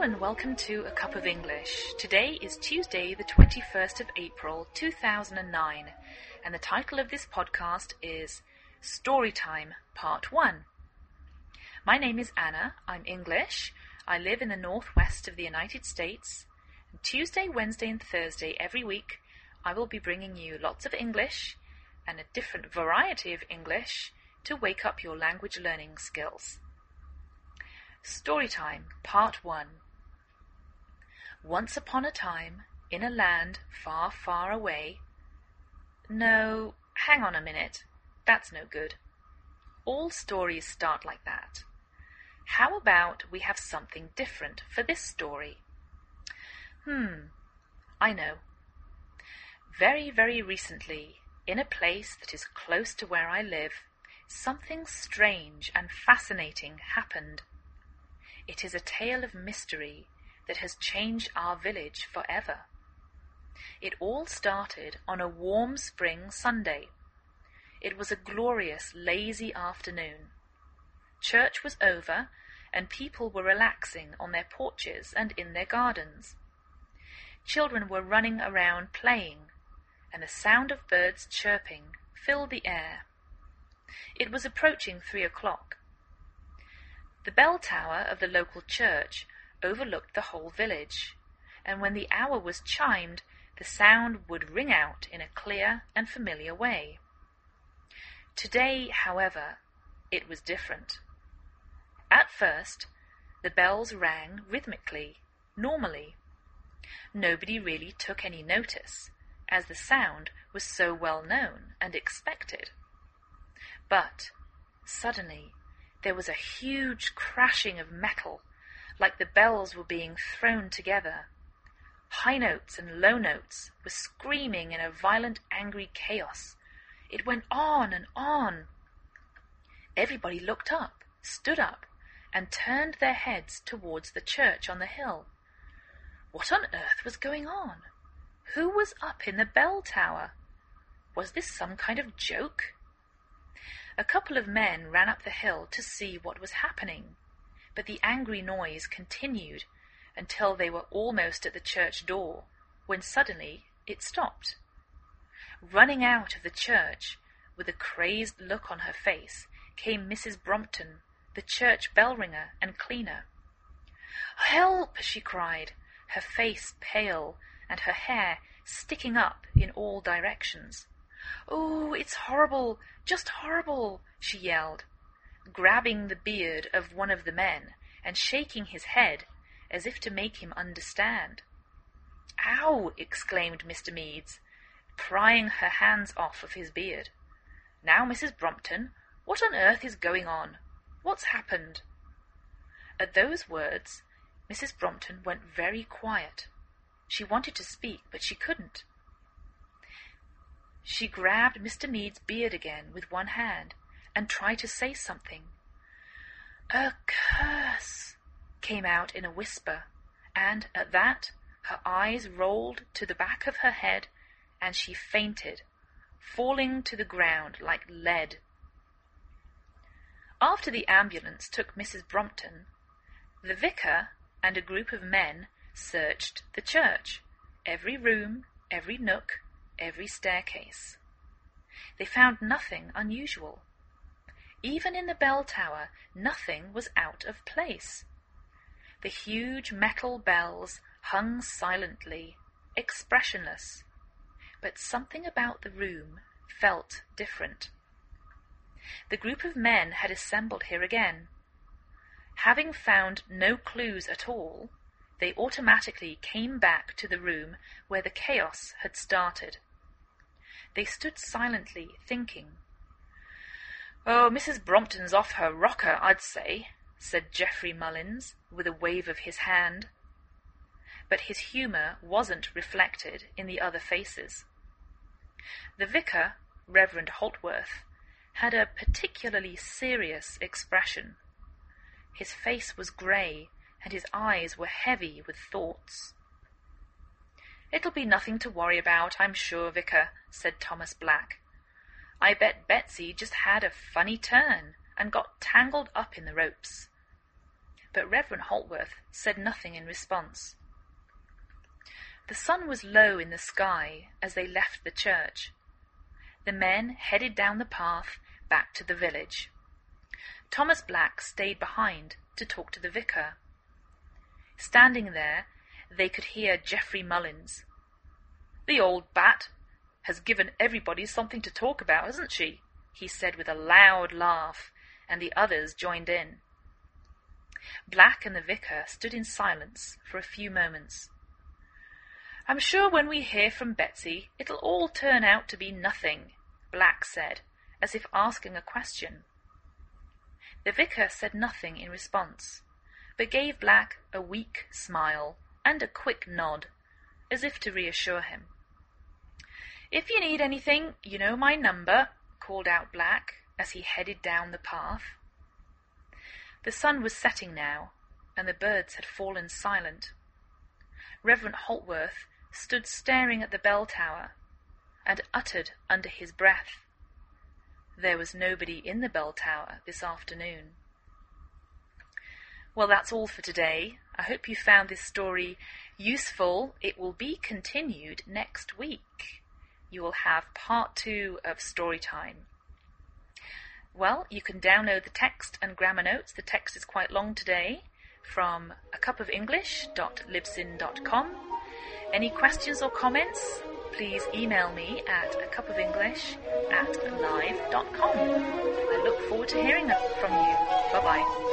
and welcome to A Cup of English. Today is Tuesday, the 21st of April, 2009, and the title of this podcast is Storytime Part 1. My name is Anna, I'm English, I live in the northwest of the United States, and Tuesday, Wednesday and Thursday every week I will be bringing you lots of English and a different variety of English to wake up your language learning skills. Storytime, Part 1. Once upon a time, in a land far, far away... No, hang on a minute. That's no good. All stories start like that. How about we have something different for this story? I know. Very, very recently, in a place that is close to where I live, something strange and fascinating happened. It is a tale of mystery that has changed our village forever. It all started on a warm spring Sunday. It was a glorious, lazy afternoon. Church was over, and people were relaxing on their porches and in their gardens. Children were running around playing, and the sound of birds chirping filled the air. It was approaching 3 o'clock. The bell tower of the local church overlooked the whole village, and when the hour was chimed, the sound would ring out in a clear and familiar way. Today, however, it was different. At first, the bells rang rhythmically, normally. Nobody really took any notice, as the sound was so well known and expected. But, suddenly, there was a huge crashing of metal, like the bells were being thrown together. High notes and low notes were screaming in a violent, angry chaos. It went on and on. Everybody looked up, stood up, and turned their heads towards the church on the hill. What on earth was going on? Who was up in the bell tower? Was this some kind of joke? A couple of men ran up the hill to see what was happening, but the angry noise continued until they were almost at the church door, when suddenly it stopped. Running out of the church, with a crazed look on her face, came Mrs. Brompton, the church bell-ringer and cleaner. "Help!" she cried, her face pale and her hair sticking up in all directions. "Oh, it's horrible, just horrible," she yelled, grabbing the beard of one of the men and shaking his head as if to make him understand. "Ow!" exclaimed Mr. Meads, prying her hands off of his beard. "Now, Mrs. Brompton, what on earth is going on? What's happened?" At those words, Mrs. Brompton went very quiet. She wanted to speak, but she couldn't. She grabbed Mr. Meads' beard again with one hand and tried to say something. "A curse," came out in a whisper, and at that her eyes rolled to the back of her head and she fainted, falling to the ground like lead. After the ambulance took Mrs. Brompton, the vicar and a group of men searched the church, every room, every nook, every staircase. They found nothing unusual. Even in the bell tower, nothing was out of place. The huge metal bells hung silently, expressionless, but something about the room felt different. The group of men had assembled here again. Having found no clues at all, they automatically came back to the room where the chaos had started. They stood silently, thinking. "Oh, Mrs. Brompton's off her rocker, I'd say," said Geoffrey Mullins, with a wave of his hand. But his humour wasn't reflected in the other faces. The vicar, Reverend Holtworth, had a particularly serious expression. His face was grey, and his eyes were heavy with thoughts. "It'll be nothing to worry about, I'm sure, Vicar," said Thomas Black. "I bet Betsy just had a funny turn and got tangled up in the ropes. but Reverend Holtworth said nothing in response. The sun was low in the sky as they left the church. The men headed down the path back to the village. Thomas Black stayed behind to talk to the vicar. Standing there, they could hear Geoffrey Mullins. "The old bat has given everybody something to talk about, hasn't she?" he said with a loud laugh, and the others joined in. Black and the vicar stood in silence for a few moments. "I'm sure when we hear from Betsy, it'll all turn out to be nothing," Black said, as if asking a question. The vicar said nothing in response, but gave Black a weak smile and a quick nod, as if to reassure him. "If you need anything, you know my number," called out Black as he headed down the path. The sun was setting now, and the birds had fallen silent. Reverend Holtworth stood staring at the bell tower, and uttered under his breath, "There was nobody in the bell tower this afternoon." Well, that's all for today. I hope you found this story useful. It will be continued next week. You will have part 2 of Storytime. Well, you can download the text and grammar notes. The text is quite long today from acupofenglish.libsyn.com. Any questions or comments, please email me at acupofenglish@live.com. I look forward to hearing from you. Bye-bye.